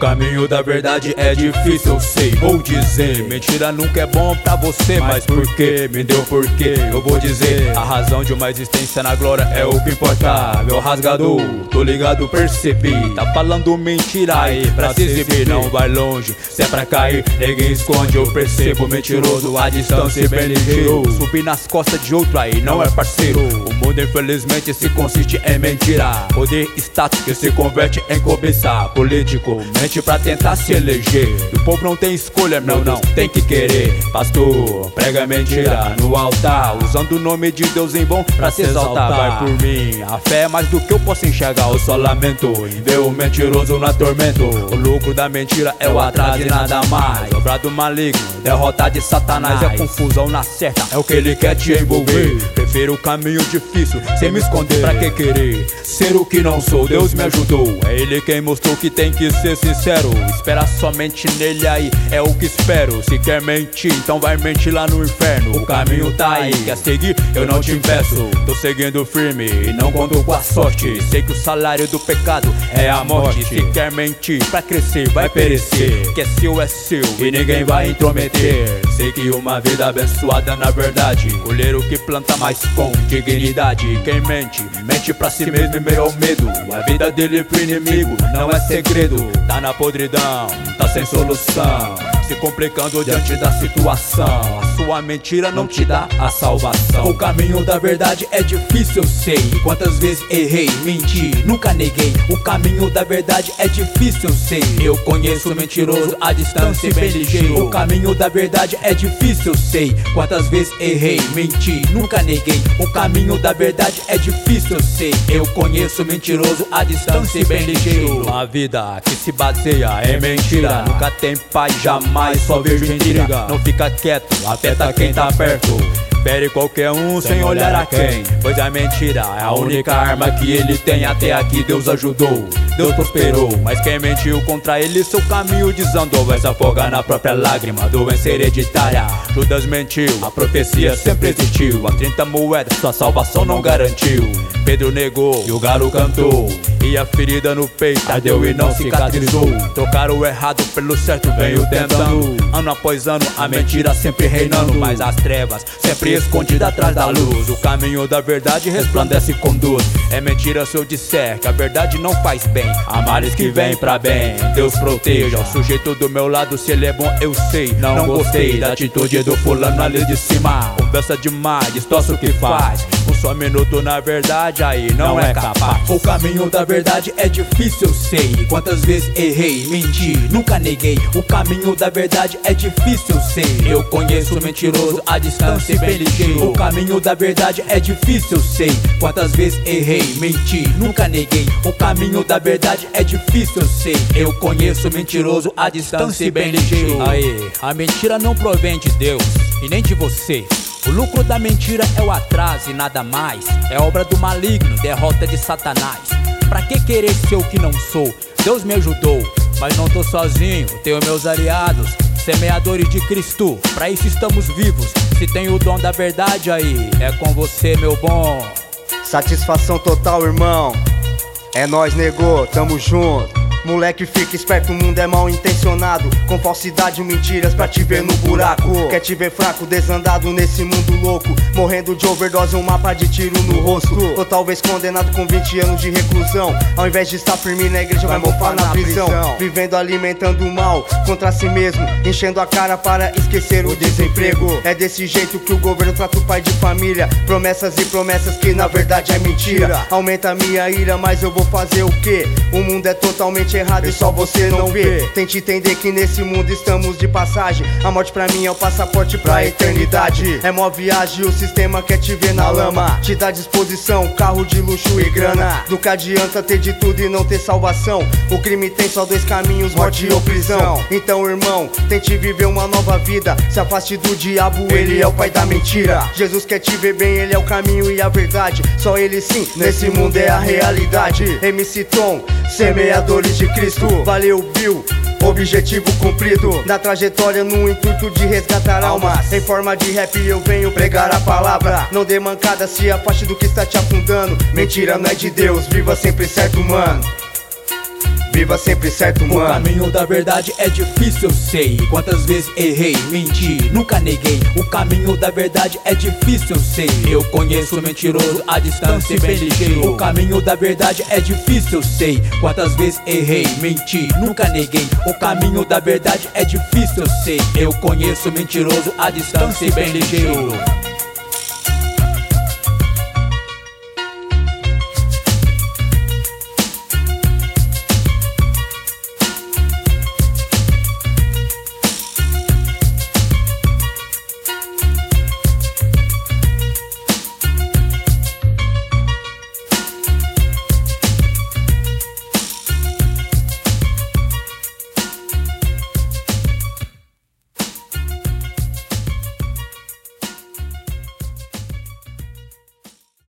caminho da verdade é difícil, eu sei, vou dizer. Mentira nunca é bom pra você, mas por quê? Me deu porquê, eu vou dizer. A razão de uma existência na glória é o que importa. Meu rasgador, tô ligado, percebi. Tá falando mentira aí pra se exibir. Não vai longe, se é pra cair, ninguém esconde. Eu percebo mentiroso, a distância bem ligeiro. Subir nas costas de outro aí não é parceiro. O mundo infelizmente se consiste em mentira. Poder, status que se converte em cobiça. Político mente pra tentar se eleger. E o povo não tem escolha, não, tem que querer. Pastor, prega mentira no altar, usando o nome de Deus em bom pra se exaltar. Vai por mim, a fé é mais do que eu posso enxergar. Eu só lamento em ver o mentiroso no tormento. O lucro da mentira é o atraso e nada mais. Obra do maligno, derrota de Satanás. É confusão na certa, é o que ele quer te envolver. Prefiro o caminho difícil, sem me esconder. Pra que querer ser o que não sou? Deus me ajudou, é ele quem mostrou que tem que ser sincero. Espera somente nele, aí é o que espero. Se quer mentir, então vai mentir lá no inferno. O caminho tá aí, quer seguir? Eu não te impeço. Tô seguindo firme e não conto com a sorte. Sei que o salário do pecado é a morte. Se quer mentir, pra crescer vai perecer. Que é seu e ninguém vai intrometer. Sei que uma vida abençoada na verdade, colher o que planta mais com dignidade. Quem mente, mente pra si mesmo e meio ao medo. A vida dele pro inimigo não é segredo. Tá na podridão, tá sem solução, se complicando diante da situação. A sua mentira não te dá a salvação. O caminho da verdade é difícil, eu sei. Quantas vezes errei, menti, nunca neguei. O caminho da verdade é difícil, eu sei. Eu conheço o mentiroso, a distância bem ligeiro. O caminho da verdade é difícil, eu sei. Quantas vezes errei, menti, nunca neguei. O caminho da verdade é difícil, eu sei. Eu conheço o mentiroso, a distância bem ligeiro. Uma vida que se baseia em mentira nunca tem paz, jamais só vejo intriga. Não fica quieto, afeta quem tá perto. Fere qualquer um sem olhar a quem, pois a mentira é a única arma que ele tem. Até aqui Deus ajudou, Deus prosperou, mas quem mentiu contra ele, seu caminho desandou. Vai se afogar na própria lágrima, doença hereditária. Judas mentiu, a profecia sempre existiu. A 30 moedas sua salvação não garantiu. Pedro negou e o galo cantou, e a ferida no peito ardeu e não cicatrizou. Trocaram o errado pelo certo, veio tentando. Ano após ano, a mentira sempre reinando, mas as trevas sempre escondidas atrás da luz. O caminho da verdade resplandece e conduz. É mentira se eu disser que a verdade não faz bem. Há males que vem pra bem, Deus proteja o sujeito do meu lado, se ele é bom eu sei. Não gostei da atitude do fulano ali de cima. Conversa demais, distorce o que faz. Um só minuto na verdade, aí não é capaz. O caminho da verdade é difícil, eu sei. Quantas vezes errei, menti, nunca neguei. O caminho da verdade é difícil, eu sei. Eu conheço o mentiroso, a distância bem ligeiro. O caminho da verdade é difícil, eu sei. Quantas vezes errei, menti, nunca neguei. O caminho da verdade é difícil, eu sei. Eu conheço o mentiroso, a distância bem ligeiro. Aí, a mentira não provém de Deus e nem de você. O lucro da mentira é o atraso e nada mais. É obra do maligno, derrota de Satanás. Pra que querer ser o que não sou? Deus me ajudou, mas não tô sozinho, tenho meus aliados, semeadores de Cristo. Pra isso estamos vivos, se tem o dom da verdade aí, é com você, meu bom. Satisfação total, irmão. É nóis, negou, tamo junto. Moleque, fica esperto, o mundo é mal intencionado, com falsidade e mentiras pra te ver no buraco. Quer te ver fraco, desandado nesse mundo louco, morrendo de overdose, um mapa de tiro no rosto. Ou talvez condenado com 20 anos de reclusão, ao invés de estar firme na igreja vai mofar na prisão. Vivendo alimentando o mal contra si mesmo, enchendo a cara para esquecer o desemprego. É desse jeito que o governo trata o pai de família, promessas e promessas que na verdade é mentira. Aumenta a minha ira, mas eu vou fazer o quê? O mundo é totalmente errado e só você não vê. Tente entender que nesse mundo estamos de passagem. A morte pra mim é o passaporte pra eternidade. É mó viagem, o sistema quer te ver na lama, te dá disposição, carro de luxo e grana. Do que adianta ter de tudo e não ter salvação? O crime tem só dois caminhos, morte ou prisão. Então, irmão, tente viver uma nova vida, se afaste do diabo, ele é o pai da mentira. Jesus quer te ver bem, ele é o caminho e a verdade. Só ele sim, nesse mundo é a realidade. MC Tom, semeadores de Cristo. Valeu, Bill, objetivo cumprido. Na trajetória no intuito de resgatar almas, em forma de rap eu venho pregar a palavra. Não dê mancada, se afaste do que está te afundando. Mentira não é de Deus, viva sempre certo, mano. viva sempre certo, mano. O caminho da verdade é difícil, eu sei. Quantas vezes errei, menti, nunca neguei. O caminho da verdade é difícil, eu sei. Eu conheço o mentiroso à distância e bem ligeiro. O caminho da verdade é difícil, eu sei. Quantas vezes errei, menti, nunca neguei. O caminho da verdade é difícil, eu sei. Eu conheço o mentiroso à distância e bem ligeiro.